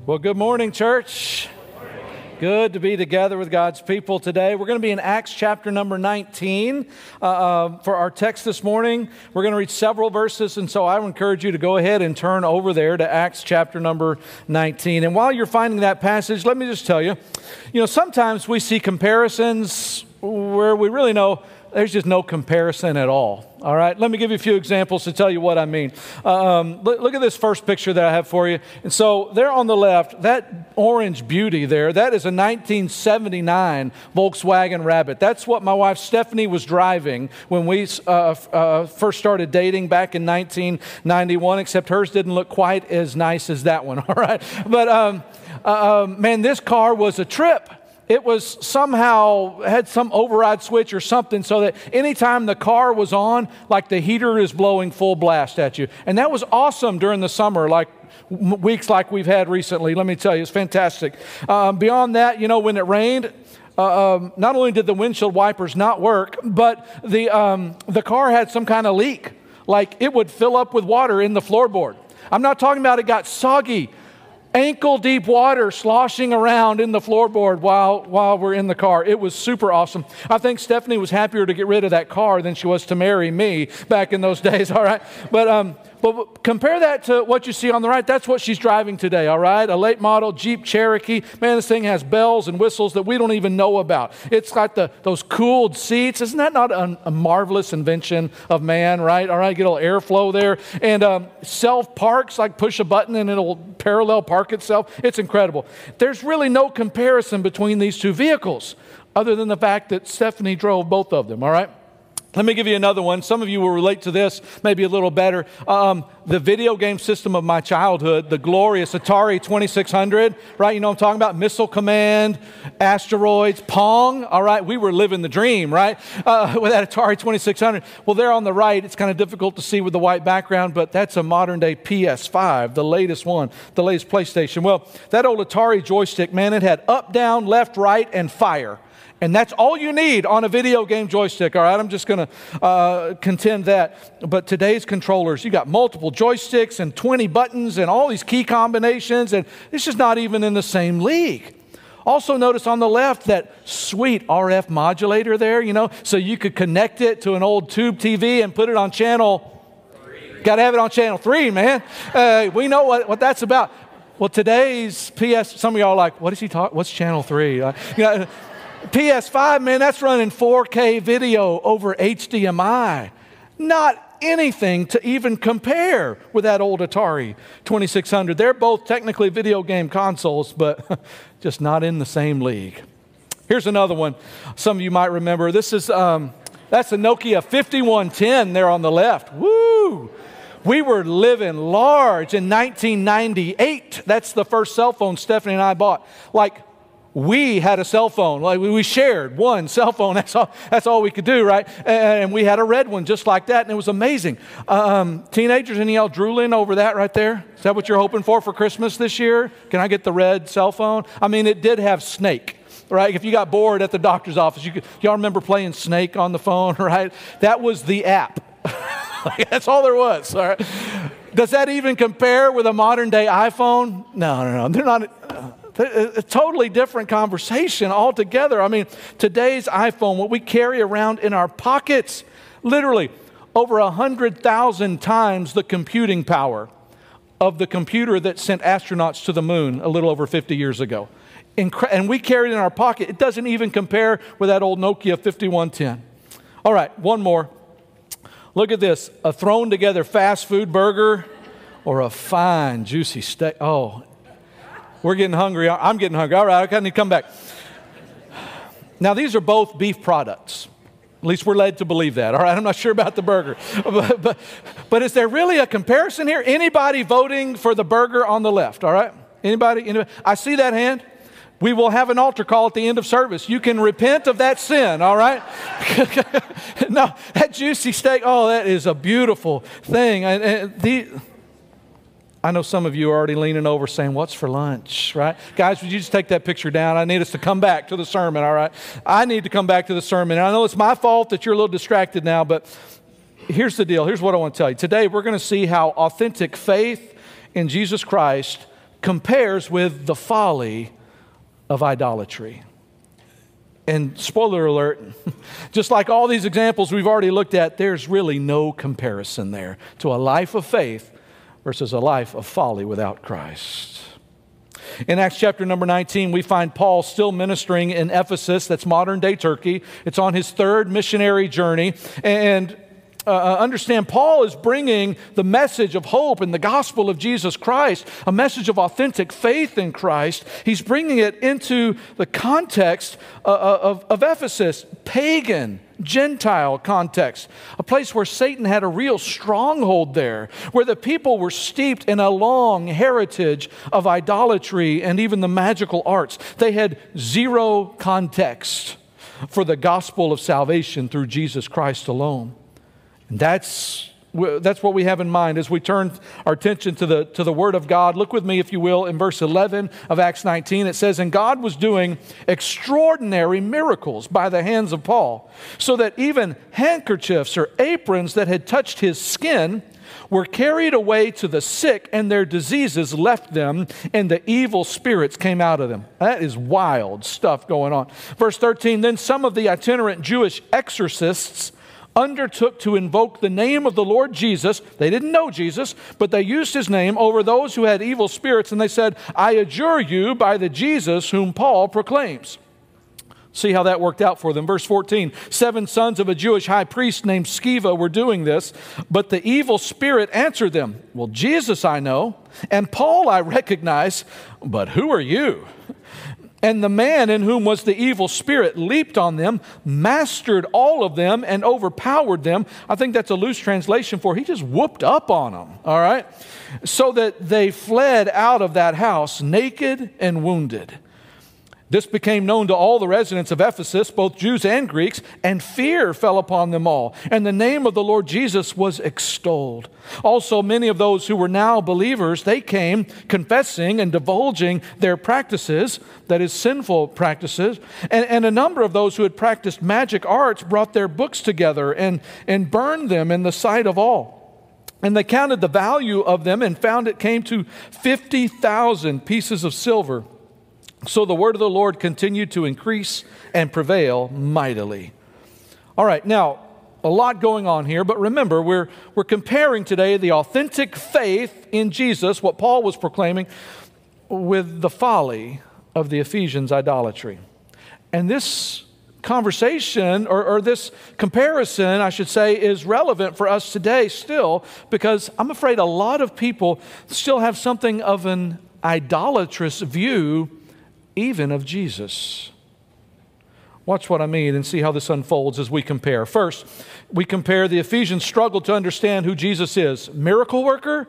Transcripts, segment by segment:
Well, good morning, church. Good to be together with God's people today. We're going to be in Acts chapter number 19 for our text this morning. We're going to read several verses, and so I would encourage you to go ahead and turn over there to Acts chapter number 19. And while you're finding that passage, let me just tell you, sometimes we see comparisons where we really know there's just no comparison at all. All right, let me give you a few examples to tell you what I mean. Look at this first picture that I have for you. And so there on the left, that orange beauty there, that is a 1979 Volkswagen Rabbit. That's what my wife Stephanie was driving when we first started dating back in 1991, except hers didn't look quite as nice as that one, all right? But man, this car was a trip. It was somehow had some override switch or something so that anytime the car was on, like the heater is blowing full blast at you. And that was awesome during the summer, like weeks like we've had recently. Let me tell you, it's fantastic. Beyond that, when it rained, not only did the windshield wipers not work, but the car had some kind of leak. Like it would fill up with water in the floorboard. I'm not talking about it got soggy. Ankle deep water sloshing around in the floorboard while we're in the car. It was super awesome. I think Stephanie was happier to get rid of that car than she was to marry me back in those days, all right? But compare that to what you see on the right. That's what she's driving today, all right? A late model Jeep Cherokee. Man, this thing has bells and whistles that we don't even know about. It's got those cooled seats. Isn't that not a marvelous invention of man, right? All right, get a little airflow there. And self-parks, like push a button and it'll parallel park itself. It's incredible. There's really no comparison between these two vehicles other than the fact that Stephanie drove both of them, all right? Let me give you another one. Some of you will relate to this maybe a little better. The video game system of my childhood, the glorious Atari 2600, right? You know what I'm talking about? Missile Command, Asteroids, Pong, all right? We were living the dream, right? With that Atari 2600. Well, there on the right, it's kind of difficult to see with the white background, but that's a modern-day PS5, the latest one, the latest PlayStation. Well, that old Atari joystick, man, it had up, down, left, right, and fire. And that's all you need on a video game joystick, all right? I'm just going to contend that. But today's controllers, you got multiple joysticks and 20 buttons and all these key combinations, and it's just not even in the same league. Also notice on the left that sweet RF modulator there, so you could connect it to an old tube TV and put it on channel 3. Got to have it on channel 3, man. We know what that's about. Well, today's some of y'all are like, what is he talking? What's channel 3? PS5, man, that's running 4K video over HDMI. Not anything to even compare with that old Atari 2600. They're both technically video game consoles, but just not in the same league. Here's another one. Some of you might remember. This is that's a Nokia 5110 there on the left. Woo! We were living large in 1998. That's the first cell phone Stephanie and I bought. We had a cell phone. We shared one cell phone. That's all we could do, right? And we had a red one just like that, and it was amazing. Teenagers, any of y'all drooling over that right there? Is that what you're hoping for Christmas this year? Can I get the red cell phone? I mean, it did have Snake, right? If you got bored at the doctor's office, y'all remember playing Snake on the phone, right? That was the app. That's all there was, all right? Does that even compare with a modern-day iPhone? No. They're not... A totally different conversation altogether. I mean, today's iPhone, what we carry around in our pockets, literally over 100,000 times the computing power of the computer that sent astronauts to the moon a little over 50 years ago. And we carry it in our pocket. It doesn't even compare with that old Nokia 5110. All right, one more. Look at this, a thrown together fast food burger or a fine, juicy steak. Oh, we're getting hungry. I'm getting hungry. All right, I need to come back. Now, these are both beef products. At least we're led to believe that. All right, I'm not sure about the burger. But is there really a comparison here? Anybody voting for the burger on the left? All right? Anybody? I see that hand. We will have an altar call at the end of service. You can repent of that sin, all right? No, that juicy steak, oh, that is a beautiful thing. I know some of you are already leaning over saying, what's for lunch, right? Guys, would you just take that picture down? I need us to come back to the sermon, all right? I need to come back to the sermon. And I know it's my fault that you're a little distracted now, but here's the deal. Here's what I want to tell you. Today, we're going to see how authentic faith in Jesus Christ compares with the folly of idolatry. And spoiler alert, just like all these examples we've already looked at, there's really no comparison there to a life of faith versus a life of folly without Christ. In Acts chapter number 19, we find Paul still ministering in Ephesus, that's modern-day Turkey. It's on his third missionary journey. And understand, Paul is bringing the message of hope and the gospel of Jesus Christ, a message of authentic faith in Christ. He's bringing it into the context of Ephesus, pagan, Gentile context, a place where Satan had a real stronghold there, where the people were steeped in a long heritage of idolatry and even the magical arts. They had zero context for the gospel of salvation through Jesus Christ alone. And that's what we have in mind as we turn our attention to the Word of God. Look with me, if you will, in verse 11 of Acts 19. It says, "And God was doing extraordinary miracles by the hands of Paul, so that even handkerchiefs or aprons that had touched his skin were carried away to the sick, and their diseases left them, and the evil spirits came out of them." That is wild stuff going on. Verse 13, "Then some of the itinerant Jewish exorcists undertook to invoke the name of the Lord Jesus." They didn't know Jesus, but they used his name over those who had evil spirits, and they said, "I adjure you by the Jesus whom Paul proclaims." See how that worked out for them. Verse 14, "7 sons of a Jewish high priest named Sceva were doing this, but the evil spirit answered them, 'Well, Jesus I know, and Paul I recognize, but who are you?' And the man in whom was the evil spirit leaped on them, mastered all of them, and overpowered them." I think that's a loose translation for he just whooped up on them, all right? "So that they fled out of that house naked and wounded. This became known to all the residents of Ephesus, both Jews and Greeks, and fear fell upon them all. And the name of the Lord Jesus was extolled. Also, many of those who were now believers, they came confessing and divulging their practices, that is, sinful practices. And a number of those who had practiced magic arts brought their books together and burned them in the sight of all. And they counted the value of them and found it came to 50,000 pieces of silver. So the word of the Lord continued to increase and prevail mightily." All right, now, a lot going on here, but remember, we're comparing today the authentic faith in Jesus, what Paul was proclaiming, with the folly of the Ephesians' idolatry. And this conversation, or this comparison, I should say, is relevant for us today still, because I'm afraid a lot of people still have something of an idolatrous view even of Jesus. Watch what I mean and see how this unfolds as we compare. First, we compare the Ephesians' struggle to understand who Jesus is, miracle worker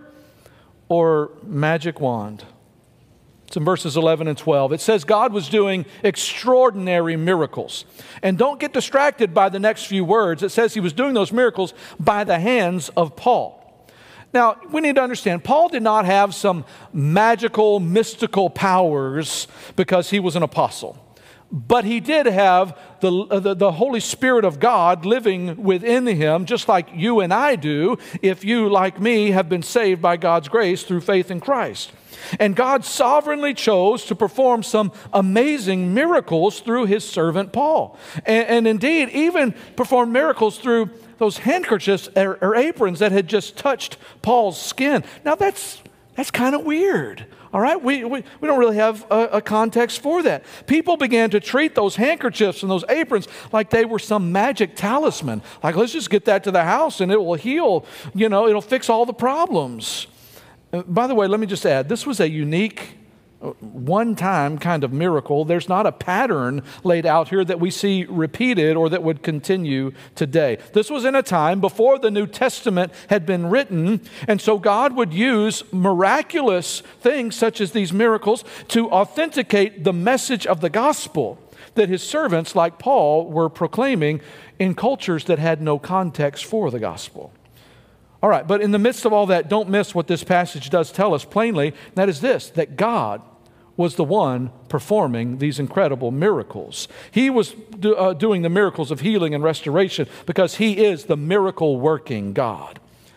or magic wand. It's in verses 11 and 12. It says God was doing extraordinary miracles. And don't get distracted by the next few words. It says he was doing those miracles by the hands of Paul. Now, we need to understand, Paul did not have some magical, mystical powers because he was an apostle. But he did have the Holy Spirit of God living within him, just like you and I do, if you, like me, have been saved by God's grace through faith in Christ. And God sovereignly chose to perform some amazing miracles through his servant Paul. And indeed, even perform miracles through those handkerchiefs or aprons that had just touched Paul's skin. Now that's kind of weird, all right? We don't really have a context for that. People began to treat those handkerchiefs and those aprons like they were some magic talisman. Like, let's just get that to the house and it will heal, it'll fix all the problems. By the way, let me just add, this was a unique one-time kind of miracle. There's not a pattern laid out here that we see repeated or that would continue today. This was in a time before the New Testament had been written, and so God would use miraculous things such as these miracles to authenticate the message of the gospel that his servants like Paul were proclaiming in cultures that had no context for the gospel. All right, but in the midst of all that, don't miss what this passage does tell us plainly. That is this, that God was the one performing these incredible miracles. He was doing the miracles of healing and restoration because he is the miracle-working God.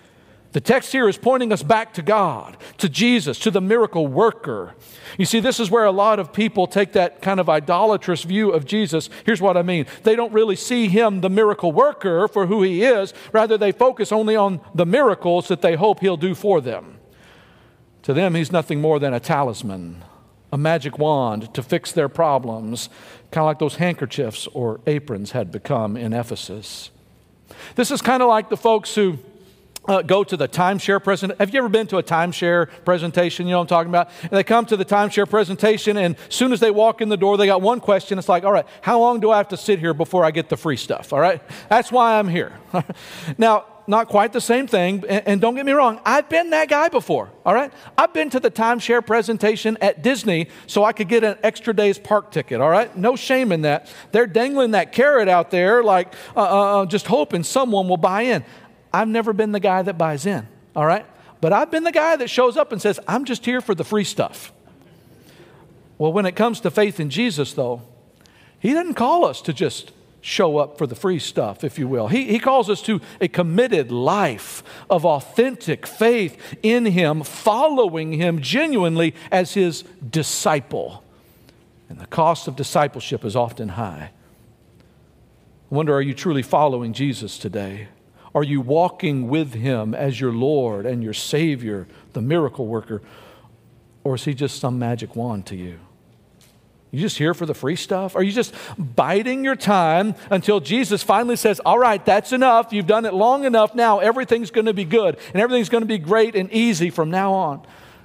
The text here is pointing us back to God, to Jesus, to the miracle worker. You see, this is where a lot of people take that kind of idolatrous view of Jesus. Here's what I mean. They don't really see him, the miracle worker, for who he is. Rather, they focus only on the miracles that they hope he'll do for them. To them, he's nothing more than a talisman, a magic wand to fix their problems, kind of like those handkerchiefs or aprons had become in Ephesus. This is kind of like the folks who go to the timeshare presentation. Have you ever been to a timeshare presentation? You know what I'm talking about? And they come to the timeshare presentation, and as soon as they walk in the door, they got one question. It's like, all right, how long do I have to sit here before I get the free stuff? All right? That's why I'm here. Now, not quite the same thing, and don't get me wrong, I've been that guy before, all right? I've been to the timeshare presentation at Disney so I could get an extra day's park ticket, all right? No shame in that. They're dangling that carrot out there like just hoping someone will buy in. I've never been the guy that buys in, all right? But I've been the guy that shows up and says, I'm just here for the free stuff. Well, when it comes to faith in Jesus, though, he doesn't call us to just show up for the free stuff, if you will. He calls us to a committed life of authentic faith in him, following him genuinely as his disciple. And the cost of discipleship is often high. I wonder, are you truly following Jesus today? Are you walking with him as your Lord and your Savior, the miracle worker? Or is he just some magic wand to you? You just here for the free stuff? Are you just biding your time until Jesus finally says, all right, that's enough. You've done it long enough. Now everything's going to be good and everything's going to be great and easy from now on.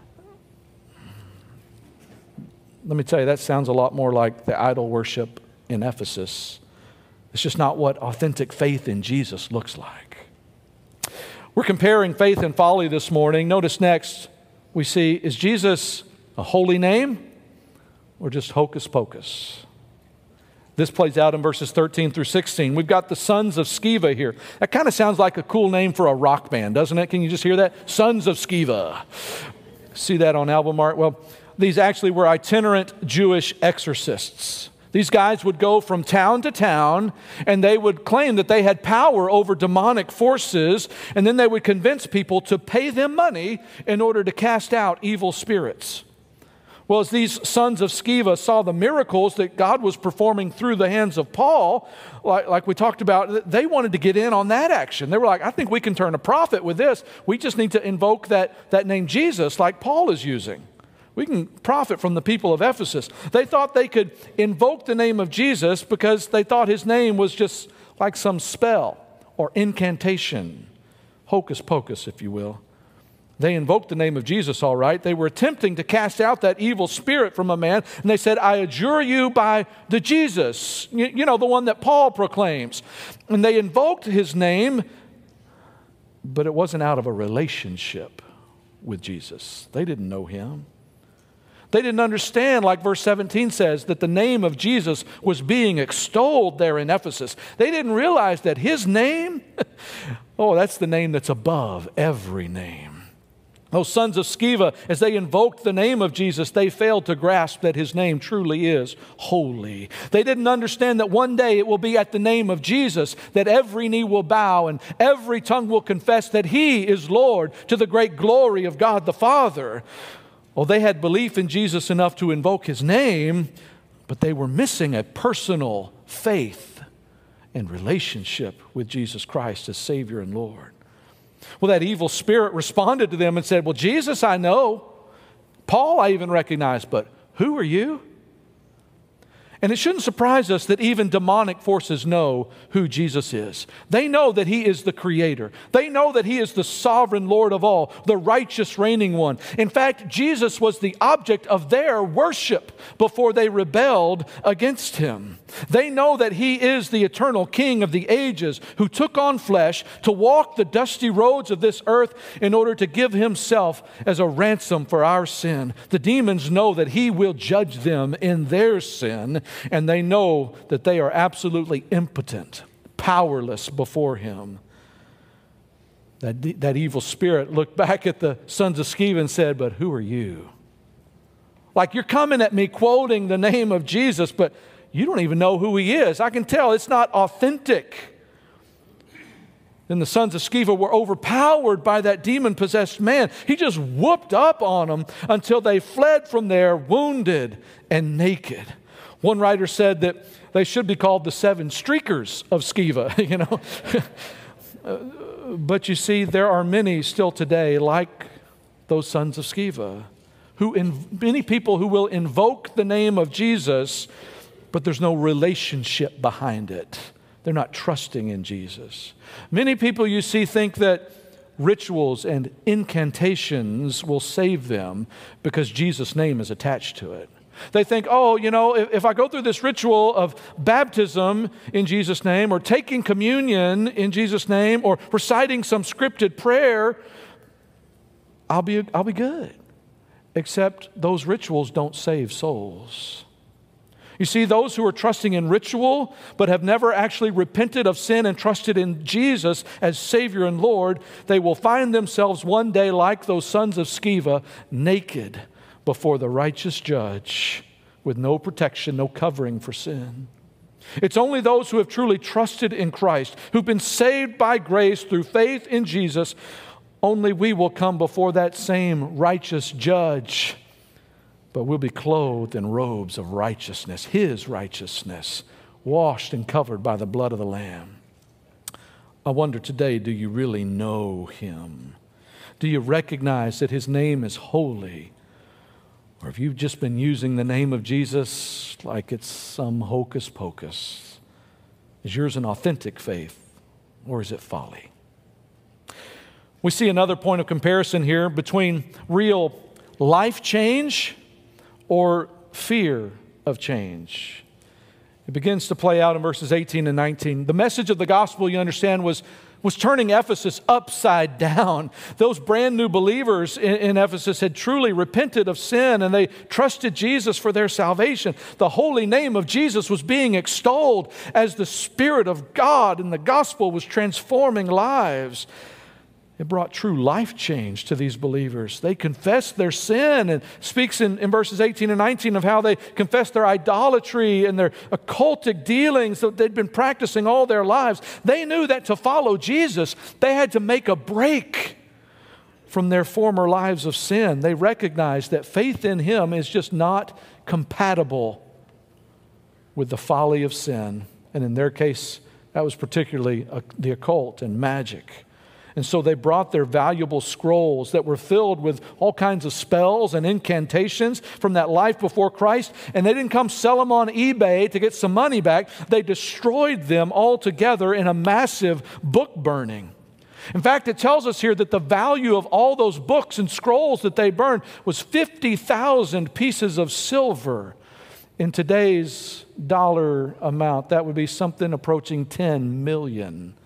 Let me tell you, that sounds a lot more like the idol worship in Ephesus. It's just not what authentic faith in Jesus looks like. We're comparing faith and folly this morning. Notice next we see, is Jesus a holy name or just hocus pocus? This plays out in verses 13 through 16. We've got the Sons of Sceva here. That kind of sounds like a cool name for a rock band, doesn't it? Can you just hear that? Sons of Sceva. See that on album art? Well, these actually were itinerant Jewish exorcists. These guys would go from town to town, and they would claim that they had power over demonic forces, and then they would convince people to pay them money in order to cast out evil spirits. Well, as these sons of Sceva saw the miracles that God was performing through the hands of Paul, like we talked about, they wanted to get in on that action. They were like, I think we can turn a profit with this. We just need to invoke that name Jesus like Paul is using. We can profit from the people of Ephesus. They thought they could invoke the name of Jesus because they thought his name was just like some spell or incantation, hocus pocus, if you will. They invoked the name of Jesus, all right. They were attempting to cast out that evil spirit from a man, and they said, I adjure you by the Jesus, you know, the one that Paul proclaims. And they invoked his name, but it wasn't out of a relationship with Jesus. They didn't know him. They didn't understand, like verse 17 says, that the name of Jesus was being extolled there in Ephesus. They didn't realize that his name, that's the name that's above every name. Those sons of Sceva, as they invoked the name of Jesus, they failed to grasp that his name truly is holy. They didn't understand that one day it will be at the name of Jesus that every knee will bow and every tongue will confess that he is Lord, to the great glory of God the Father. Well, they had belief in Jesus enough to invoke his name, but they were missing a personal faith and relationship with Jesus Christ as Savior and Lord. Well, that evil spirit responded to them and said, well, Jesus I know. Paul I even recognize, but who are you? And it shouldn't surprise us that even demonic forces know who Jesus is. They know that he is the Creator. They know that he is the sovereign Lord of all, the righteous reigning one. In fact, Jesus was the object of their worship before they rebelled against him. They know that he is the eternal King of the ages who took on flesh to walk the dusty roads of this earth in order to give himself as a ransom for our sin. The demons know that he will judge them in their sin, and they know that they are absolutely impotent, powerless before him. That evil spirit looked back at the sons of Sceva and said, but who are you? Like, you're coming at me quoting the name of Jesus, but you don't even know who he is. I can tell it's not authentic. Then the sons of Sceva were overpowered by that demon-possessed man. He just whooped up on them until they fled from there wounded and naked. One writer said that they should be called the 7 streakers of Sceva, you know. But you see, there are many still today like those sons of Sceva, many people who will invoke the name of Jesus, but there's no relationship behind it. They're not trusting in Jesus. Many people you see think that rituals and incantations will save them because Jesus' name is attached to it. They think, oh, you know, if I go through this ritual of baptism in Jesus' name, or taking communion in Jesus' name, or reciting some scripted prayer, I'll be good. Except those rituals don't save souls. You see, those who are trusting in ritual but have never actually repented of sin and trusted in Jesus as Savior and Lord, they will find themselves one day like those sons of Sceva, naked before the righteous judge with no protection, no covering for sin. It's only those who have truly trusted in Christ, who've been saved by grace through faith in Jesus, only we will come before that same righteous judge. But we'll be clothed in robes of righteousness, His righteousness, washed and covered by the blood of the Lamb. I wonder today, do you really know Him? Do you recognize that His name is holy? Or have you just been using the name of Jesus like it's some hocus pocus? Is yours an authentic faith, or is it folly? We see another point of comparison here between real life change or fear of change. It begins to play out in verses 18 and 19. The message of the gospel, you understand, was turning Ephesus upside down. Those brand new believers in Ephesus had truly repented of sin, and they trusted Jesus for their salvation. The holy name of Jesus was being extolled as the Spirit of God, and the gospel was transforming lives. It brought true life change to these believers. They confessed their sin, and speaks in verses 18 and 19 of how they confessed their idolatry and their occultic dealings that they'd been practicing all their lives. They knew that to follow Jesus, they had to make a break from their former lives of sin. They recognized that faith in Him is just not compatible with the folly of sin. And in their case, that was particularly the occult and magic. And so they brought their valuable scrolls that were filled with all kinds of spells and incantations from that life before Christ, and they didn't come sell them on eBay to get some money back. They destroyed them altogether in a massive book burning. In fact, it tells us here that the value of all those books and scrolls that they burned was 50,000 pieces of silver. In today's dollar amount, that would be something approaching $10 million.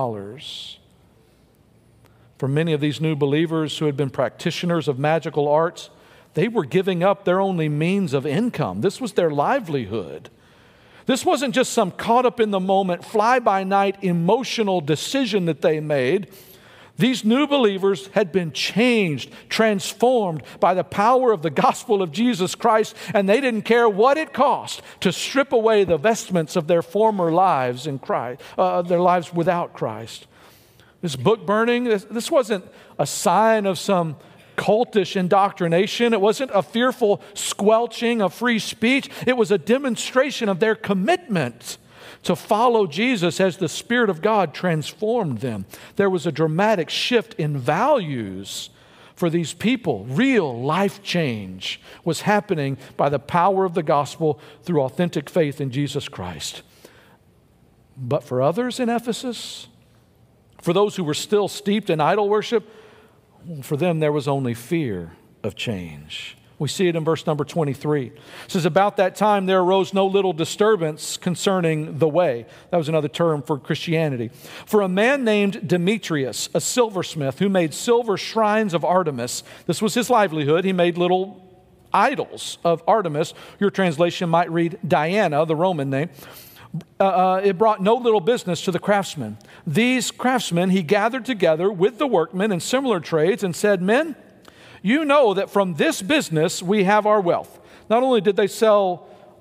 For many of these new believers who had been practitioners of magical arts, they were giving up their only means of income. This was their livelihood. This wasn't just some caught up in the moment, fly-by-night emotional decision that they made. These new believers had been changed, transformed by the power of the gospel of Jesus Christ, and they didn't care what it cost to strip away the vestments of their former lives in Christ, their lives without Christ. This book burning, this wasn't a sign of some cultish indoctrination. It wasn't a fearful squelching of free speech. It was a demonstration of their commitment to follow Jesus as the Spirit of God transformed them. There was a dramatic shift in values for these people. Real life change was happening by the power of the gospel through authentic faith in Jesus Christ. But for others in Ephesus, for those who were still steeped in idol worship, for them there was only fear of change. We see it in verse number 23. It says, about that time there arose no little disturbance concerning the way. That was another term for Christianity. For a man named Demetrius, a silversmith, who made silver shrines of Artemis. This was his livelihood. He made little idols of Artemis. Your translation might read Diana, the Roman name. It brought no little business to the craftsmen. These craftsmen he gathered together with the workmen in similar trades and said, men, you know that from this business we have our wealth. Not only did they sell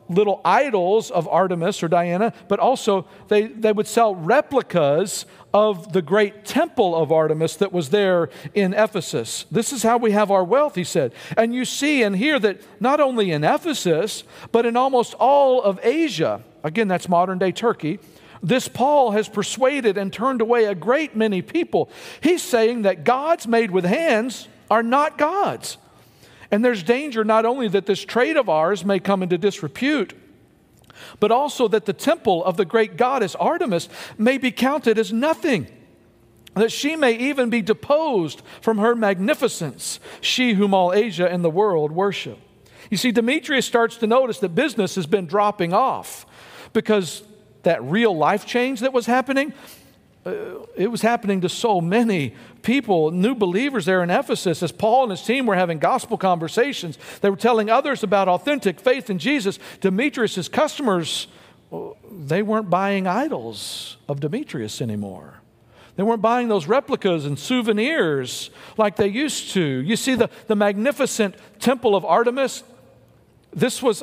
little idols of Artemis or Diana, but also they would sell replicas of the great temple of Artemis that was there in Ephesus. This is how we have our wealth, he said. And you see and hear that not only in Ephesus, but in almost all of Asia, again, that's modern-day Turkey, this Paul has persuaded and turned away a great many people. He's saying that gods made with hands are not gods. And there's danger not only that this trade of ours may come into disrepute, but also that the temple of the great goddess Artemis may be counted as nothing, that she may even be deposed from her magnificence, she whom all Asia and the world worship. You see, Demetrius starts to notice that business has been dropping off because that real life change that was happening, it was happening to so many people, new believers there in Ephesus. As Paul and his team were having gospel conversations, they were telling others about authentic faith in Jesus. Demetrius' customers, they weren't buying idols of Demetrius anymore. They weren't buying those replicas and souvenirs like they used to. You see, the magnificent temple of Artemis, this was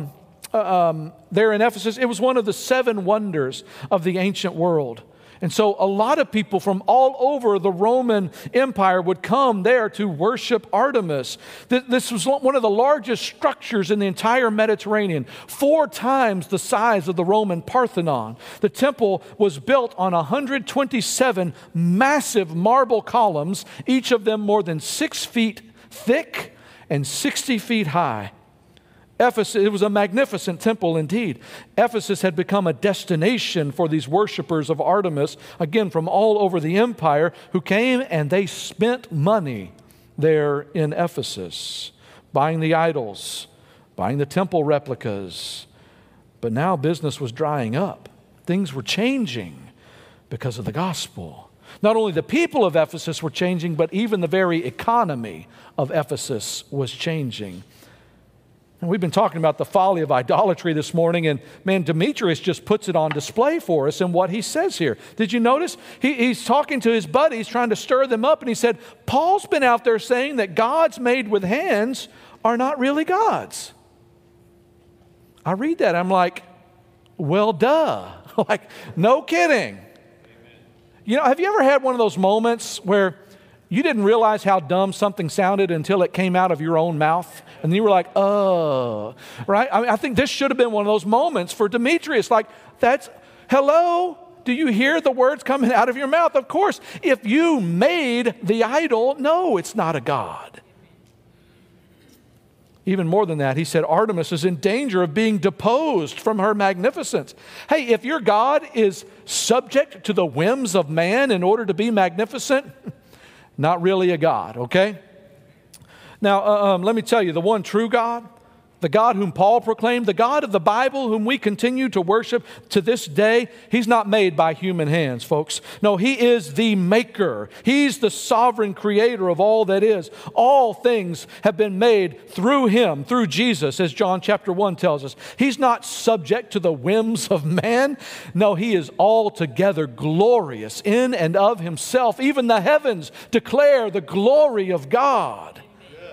there in Ephesus. It was one of the 7 wonders of the ancient world. And so a lot of people from all over the Roman Empire would come there to worship Artemis. This was one of the largest structures in the entire Mediterranean, 4 times the size of the Roman Parthenon. The temple was built on 127 massive marble columns, each of them more than 6 feet thick and 60 feet high. Ephesus, it was a magnificent temple indeed. Ephesus had become a destination for these worshipers of Artemis, again from all over the empire, who came and they spent money there in Ephesus, buying the idols, buying the temple replicas. But now business was drying up. Things were changing because of the gospel. Not only the people of Ephesus were changing, but even the very economy of Ephesus was changing. And we've been talking about the folly of idolatry this morning, and man, Demetrius just puts it on display for us in what he says here. Did you notice? He's talking to his buddies, trying to stir them up, and he said, Paul's been out there saying that gods made with hands are not really gods. I read that, I'm like, well, duh. Like, no kidding. Amen. You know, have you ever had one of those moments where you didn't realize how dumb something sounded until it came out of your own mouth? And you were like, oh, right? I mean, I think this should have been one of those moments for Demetrius. Like, hello? Do you hear the words coming out of your mouth? Of course. If you made the idol, no, it's not a god. Even more than that, he said Artemis is in danger of being deposed from her magnificence. Hey, if your God is subject to the whims of man in order to be magnificent, not really a God, okay? Now, let me tell you, the one true God, the God whom Paul proclaimed, the God of the Bible whom we continue to worship to this day, he's not made by human hands, folks. No, he is the maker. He's the sovereign creator of all that is. All things have been made through him, through Jesus, as John chapter 1 tells us. He's not subject to the whims of man. No, he is altogether glorious in and of himself. Even the heavens declare the glory of God.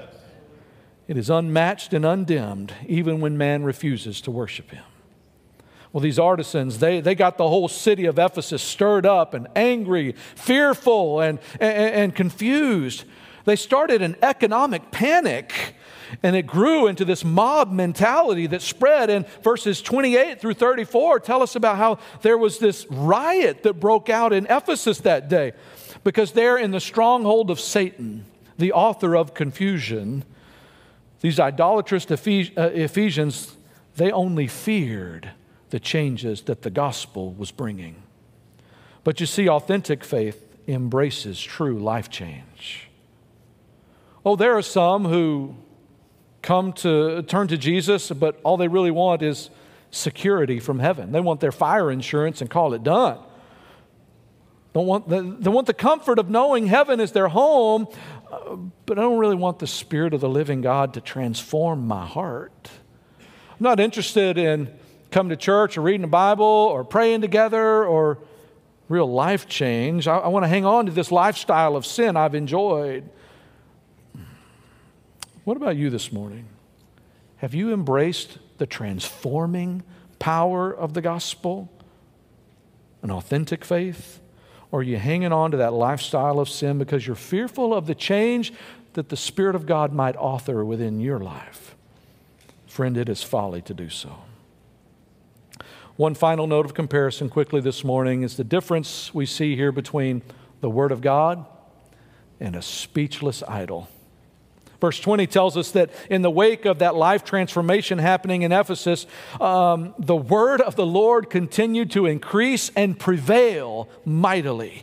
It is unmatched and undimmed, even when man refuses to worship him. Well, these artisans, they got the whole city of Ephesus stirred up and angry, fearful, and confused. They started an economic panic, and it grew into this mob mentality that spread. And verses 28 through 34 tell us about how there was this riot that broke out in Ephesus that day, because there in the stronghold of Satan, the author of confusion, these idolatrous Ephesians, they only feared the changes that the gospel was bringing. But you see, authentic faith embraces true life change. Oh, there are some who turn to Jesus, but all they really want is security from heaven. They want their fire insurance and call it done. They want the comfort of knowing heaven is their home, but I don't really want the Spirit of the living God to transform my heart. I'm not interested in coming to church or reading the Bible or praying together or real life change. I want to hang on to this lifestyle of sin I've enjoyed. What about you this morning? Have you embraced the transforming power of the gospel? An authentic faith? Or are you hanging on to that lifestyle of sin because you're fearful of the change that the Spirit of God might author within your life? Friend, it is folly to do so. One final note of comparison quickly this morning is the difference we see here between the Word of God and a speechless idol. Verse 20 tells us that in the wake of that life transformation happening in Ephesus, the word of the Lord continued to increase and prevail mightily.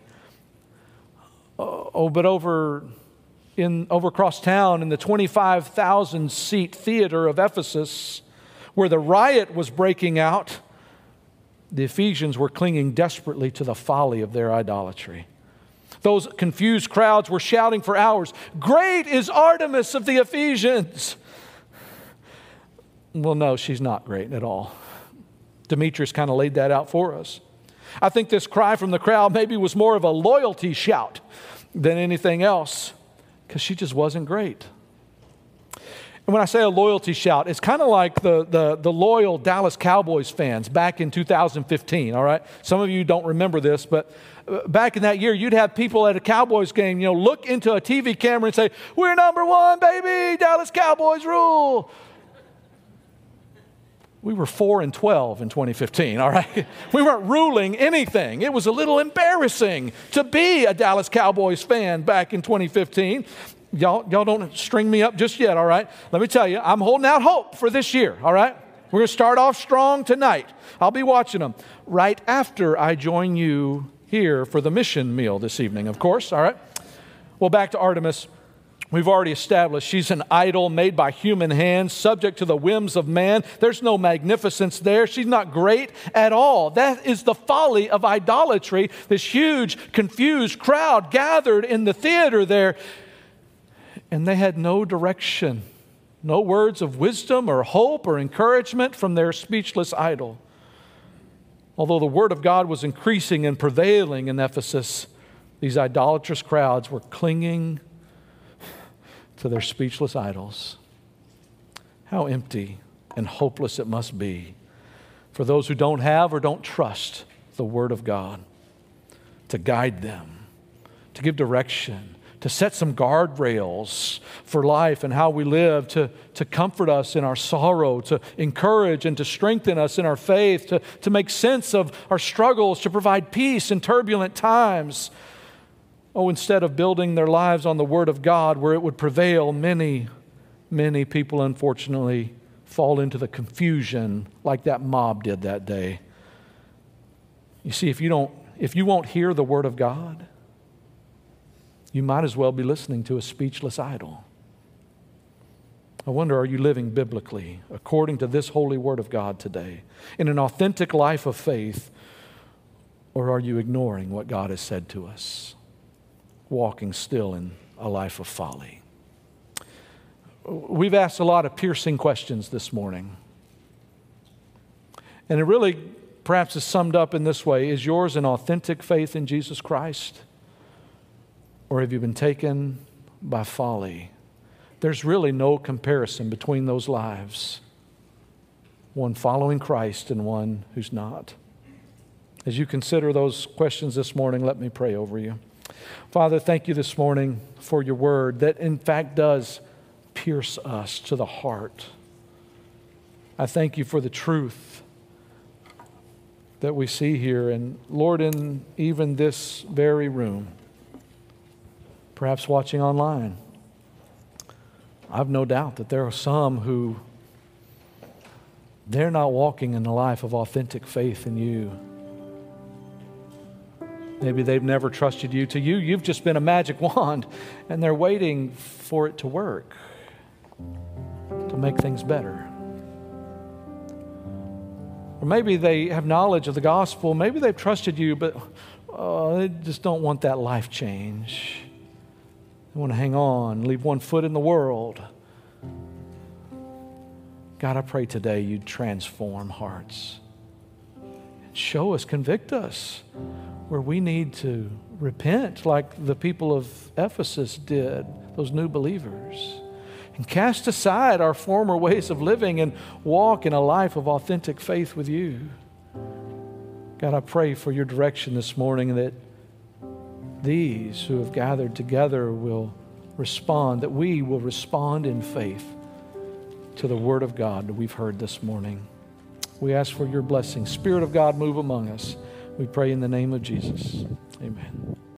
But over across town in the 25,000 seat theater of Ephesus, where the riot was breaking out, the Ephesians were clinging desperately to the folly of their idolatry. Those confused crowds were shouting for hours, "Great is Artemis of the Ephesians!" Well, no, she's not great at all. Demetrius kind of laid that out for us. I think this cry from the crowd maybe was more of a loyalty shout than anything else, because she just wasn't great. And when I say a loyalty shout, it's kind of like the loyal Dallas Cowboys fans back in 2015, all right? Some of you don't remember this, but back in that year, you'd have people at a Cowboys game, look into a TV camera and say, "We're number one, baby, Dallas Cowboys rule." We were 4-12 in 2015, all right? We weren't ruling anything. It was a little embarrassing to be a Dallas Cowboys fan back in 2015. Y'all don't string me up just yet, all right? Let me tell you, I'm holding out hope for this year, all right? We're going to start off strong tonight. I'll be watching them right after I join you here for the mission meal this evening, of course, all right? Well, back to Artemis. We've already established she's an idol made by human hands, subject to the whims of man. There's no magnificence there. She's not great at all. That is the folly of idolatry. This huge, confused crowd gathered in the theater there, and they had no direction, no words of wisdom or hope or encouragement from their speechless idol. Although the word of God was increasing and prevailing in Ephesus, these idolatrous crowds were clinging to their speechless idols. How empty and hopeless it must be for those who don't have or don't trust the Word of God to guide them, to give direction, to set some guardrails for life and how we live, to comfort us in our sorrow, to encourage and to strengthen us in our faith, to make sense of our struggles, to provide peace in turbulent times. Oh, instead of building their lives on the Word of God where it would prevail, many, many people unfortunately fall into the confusion like that mob did that day. You see, if you won't hear the Word of God, you might as well be listening to a speechless idol. I wonder, are you living biblically according to this holy Word of God today in an authentic life of faith, or are you ignoring what God has said to us, walking still in a life of folly? We've asked a lot of piercing questions this morning. And it really perhaps is summed up in this way: is yours an authentic faith in Jesus Christ? Or have you been taken by folly? There's really no comparison between those lives, one following Christ and one who's not. As you consider those questions this morning, let me pray over you. Father, thank you this morning for your word that in fact does pierce us to the heart. I thank you for the truth that we see here. And Lord, in even this very room, perhaps watching online, I've no doubt that there are some who they're not walking in a life of authentic faith in you. Maybe they've never trusted you. To you, you've just been a magic wand, and they're waiting for it to work, to make things better. Or maybe they have knowledge of the gospel. Maybe they've trusted you, but they just don't want that life change. They want to hang on, leave one foot in the world. God, I pray today you'd transform hearts. Show us, convict us where we need to repent like the people of Ephesus did, those new believers. and cast aside our former ways of living and walk in a life of authentic faith with you. God, I pray for your direction this morning, that these who have gathered together will respond, that we will respond in faith to the Word of God that we've heard this morning. We ask for your blessing. Spirit of God, move among us. We pray in the name of Jesus. Amen.